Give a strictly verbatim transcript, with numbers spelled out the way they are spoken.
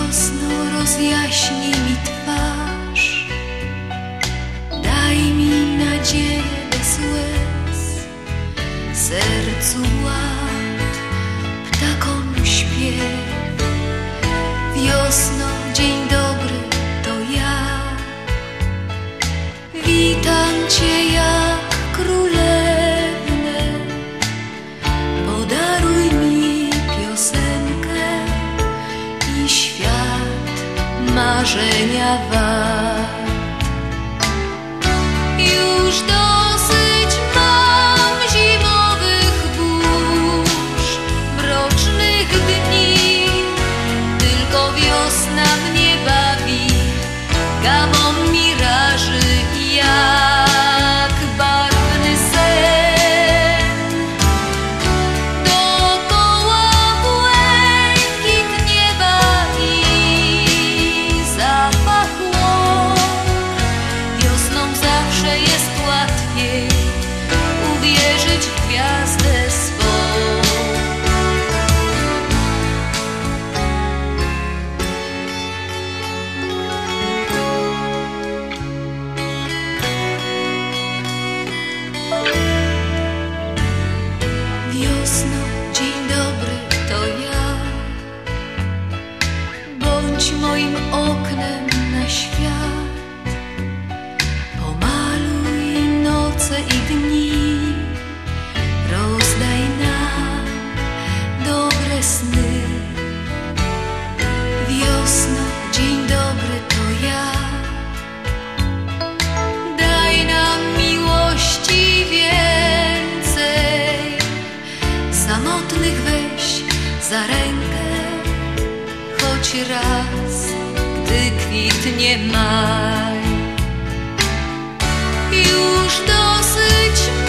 Wiosno, rozjaśnij mi twarz, daj mi nadzieję bez łez, sercu ład, ptakom śpiew. Wiosno, dzień dobry, to ja, witam Cię jak królewnę, podaruj mi piosenkę i świat marzenia wart. Już dosyć mam zimowych burz, mrocznych dni, tylko wiosna mnie bawi, gamą miraży jak barwny sen. Dookoła błękit nieba i zapach łąk. Wiosną zawsze jest łatwiej uwierzyć w gwiazdę swą. Wiosno, dzień dobry, to ja, bądź moim oknem na świat. Pomaluj noce i dni, rozdaj nam dobre sny. Wiosno, dzień dobry, to ja, daj nam miłości więcej. Samotnych weź za rękę, choć raz, gdy kwitnie maj. Już dosyć